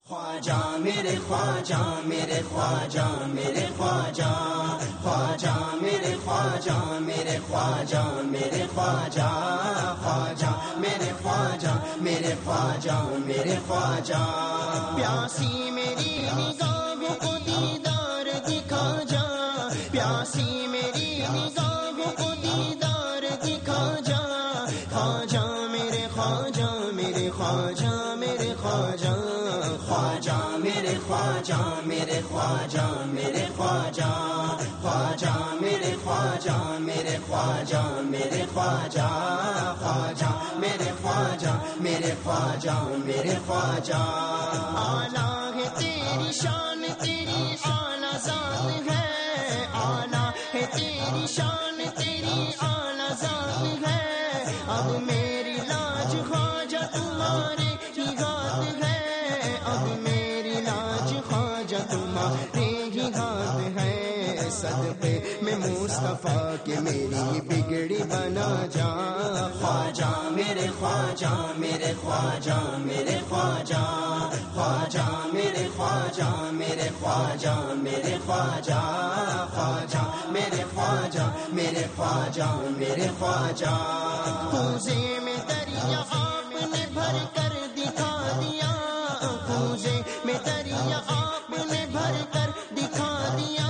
خواجہ میرے خواجہ میرے خواجہ میرے خواجہ، خواجہ میرے خواجہ میرے خواجہ میرے خواجہ، خواجہ میرے خواجہ میرے خواجہ میرے خواجہ، پیاسی میری نگاہوں کو دیدار دکھا جا، پیاسی میری نگاہوں کو دیدار دکھا جا، خواجہ میرے خواجہ میرے خواجہ میرے خواجہ، خواجہ میرے خواجہ میرے خواجہ میرے خواجہ، خواجہ میرے خواجہ میرے خواجہ میرے خواجہ، خواجہ میرے خواجہ میرے خواجہ میرے خواجہ، اعلیٰ ہے تیری شان تیری اعلیٰ ذات ہے، اعلیٰ ہے تیری شان تیری اعلیٰ ذات ہے، اب میری لاج خواجہ تمہارے ہی ہاتھ ہے، اب میری لاج خواجہ تمہارے ہی ہاتھ ہے، صدقے میں مصطفیٰ کے میری بگڑی بنا جا، خواجہ میرے خواجہ میرے خواجہ میرے خواجہ، خواجہ میرے خواجہ میرے خواجہ میرے خواجہ، خواجہ میرے خواجہ میرے خواجہ میرے خواجہ، کوزے میں دریا آپ نے بھر کر دکھا دیا، کوزے میں دریا آپ نے بھر کر دکھا دیا،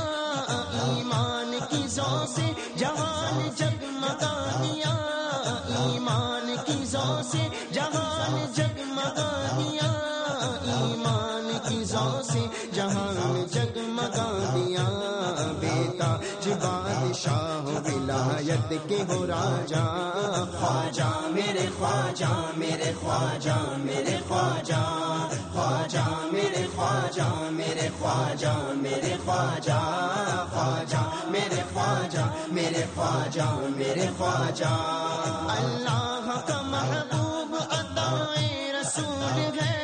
ایمان کی ذو سے جہان جگمگا دیا، ایمان کی ذو سے جہان جگمگا دیا، ایمان کی ذو سے جہان جگمگا دیا، بیٹا بادشاہ ولایت کے ہو راجا، خواجہ میرے خواجہ میرے خواجہ میرے خواجہ، خواجہ میرے خواجہ میرے خواجہ میرے خواجہ، خواجہ میرے خواجہ میرے خواجہ میرے خواجہ، اللہ کا محبوب عطائے رسول ہے،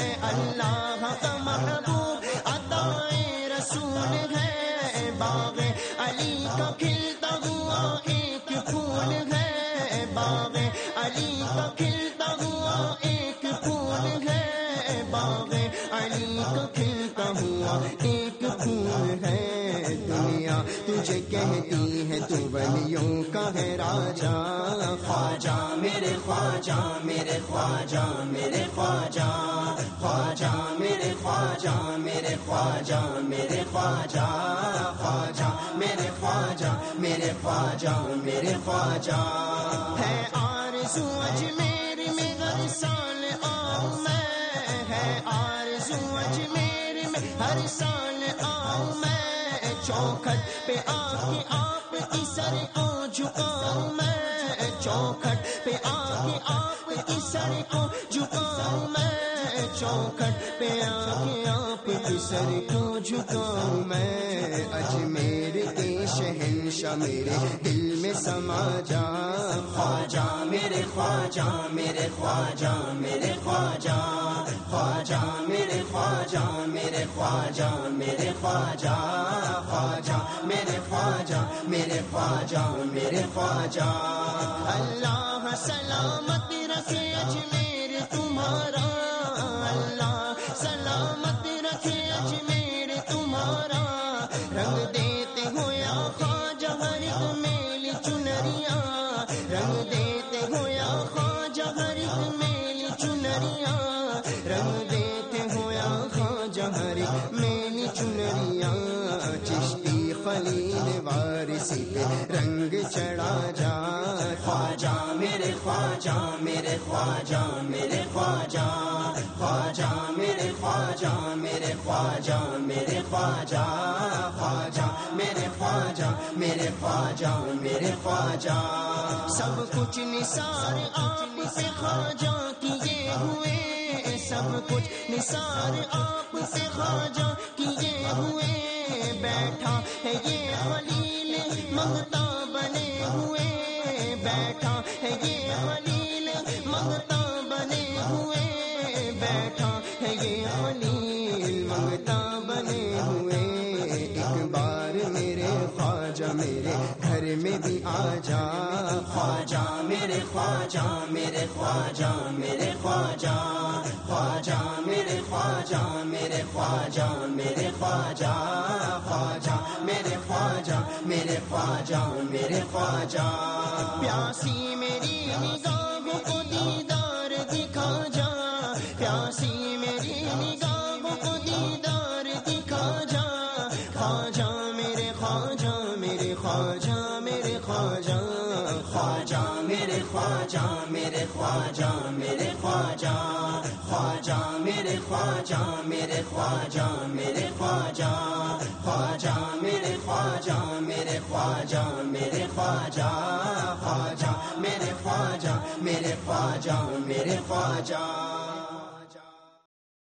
اللہ کا محبوب عطائے رسول ہے، باغ علی کا کھلتا ہوا ایک پھول ہے، باغ علی کا کھلتا ہوا ایک پھول ہے، باغ علی کا کھلتا ہوا ایک پھول ہے، دنیا تجھے کہتی ہے تو ولیوں کا ہے راجا، خواجہ میرے خواجہ میرے خواجہ میرے خواجہ، خواجہ میرے خواجہ میرے خواجہ میرے خواجہ، خواجہ میرے خواجہ میرے خواجہ میرے خواجہ، ہے آرزو اجمیر میں ہر سال آؤں میں، ہے آرزو اجمیر میں ہر سال آؤں میں، چوکھٹ پہ آ کے آپ کی سر کو جھکاؤں میں، چوکھٹ پہ آ کے آپ کی سر کو جھکاؤں میں، چوکھٹ پہ آ کے آپ کی سر کو جھکاؤں میں، اجمیر کے شہنشاہ میرے دل میں سما جا، خواجہ میرے خواجہ میرے خواجہ میرے خواجہ، خواجہ میرے خواجہ میرے خواجہ میرے خواجہ، خواجہ میرے خواجہ میرے خواجہ میرے خواجہ، اللہ سلامت رکھے اجمیر تمہارا، اللہ سلامت رکھے اجمیر تمہارا، رنگ دیتے ہو یا خواجہ ہر ایک میلی چنریاں، رنگ دیتے ہو یا خواجہ ہر ایک میلی چنریاں، رنگ دیتے ہو یا خواجہ ہر ایک میلی چنریاں، چشتی خلیل وارثی پہ رنگ چڑھا جا، خواجہ میرے خواجہ میرے خواجہ میرے خواجہ، خواجہ میرے خواجہ میرے خواجہ میرے خواجہ، خواجہ میرے خواجہ میرے خواجہ میرے خواجہ، سب کچھ نثار آپ سے خواجہ کیے ہوئے، سب کچھ نثار آپ سے خواجہ کیے ہوئے، بیٹھا ہے یہ خلیل مغتا بنے ہوئے، بیٹھا ہے یہ خلیل مغتا بنے ہوئے، بیٹھا ہے یہ خلیل مغتا بنے ہوئے، ایک بار میرے خواجہ میرے گھر میں بھی آ جا، خواجہ میرے خواجہ میرے خواجہ میرے خواجہ، خواجہ میرے خواجہ میرے خواجہ میرے خواجہ خواجہ میرے خواجہ میرے خواجہ میرے خواجہ پیاسی میری نگاہوں کو دیدار دکھا جا پیاسی میری نگاہوں کو دیدار دکھا جا خواجہ میرے خواجہ میرے خواجہ میرے خواجہ خواجہ میرے خواجہ میرے خواجہ میرے خواجہ خواجہ میرے خواجہ میرے خواجہ میرے خواجہ خواجہ میرے خواجہ میرے خواجہ میرے خواجہ خواجہ میرے خواجہ میرے خواجہ میرے خواجہ